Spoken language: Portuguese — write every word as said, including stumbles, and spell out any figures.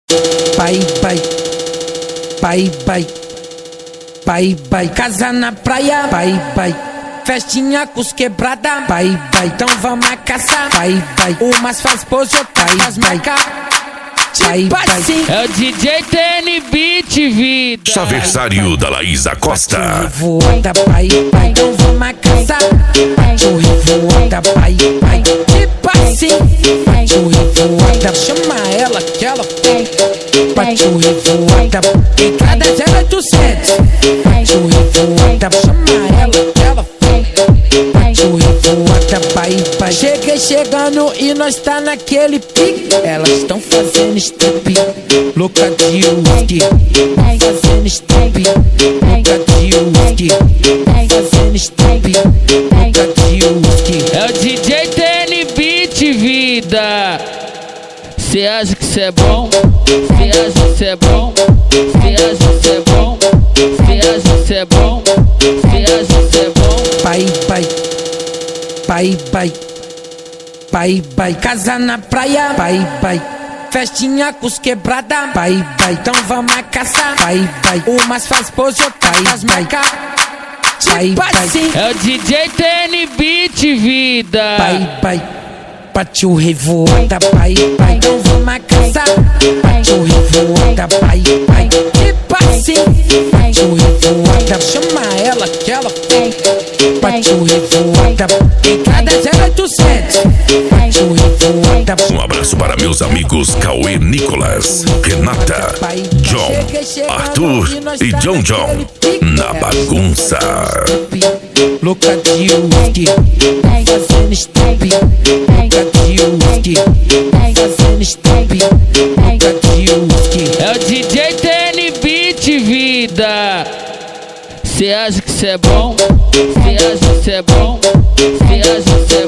Pai, pai, pai, pai, pai, pai, casa na praia, pai, pai, festinha com os quebrada, pai, pai, então vamos a caçar, pai, pai, umas faz pose, outras faz marca, pai, pai, é o D J T N Beat, vida. Chaversário da Laísa Costa. Voada, pai, pai, então vamos a caçar, churri voada, pai, pai, tipo assim, churri voada, chama ela que ela churri voada, entrada zero oitocentos, churri voada, chama ela que ela churri voada, pai, pai, cheguei chegando e nós tá naquele pique, elas estão fazendo strip, louca de whisky, fazendo strip, louca de whisky, fazendo strip, louca de whisky. É o D J T N Beat, vida. Cê acha que cê é bom? Cê acha que cê é bom? Cê acha que cê é bom? Cê acha que cê é bom? Cê acha que cê é bom? Pai, pai, pai, pai, pai, pai, casa na praia, pai, pai, festinha com os quebrada, pai, pai, então vamos a caçar, pai, pai, umas faz pose, outras faz marca, pai, pai, é o D J T N Beat, vida. pai, pai, patiu revoada, pai, pai, então vamos a caçar, patiu revoada, pai, pai, tipo assim, patiu revoada, chama ela que ela patiu revoada, entrada zero oitocentos, patiu revoada. Um abraço para meus amigos Cauê Nicolas, Renata, John, Arthur e John John na bagunça. Louca de whisky, fazendo strip, louca de whisky, fazendo strip, louca de whisky. É o D J T N Beat, vida. Cê acha que cê é bom? Cê acha que cê é bom? Cê acha que cê é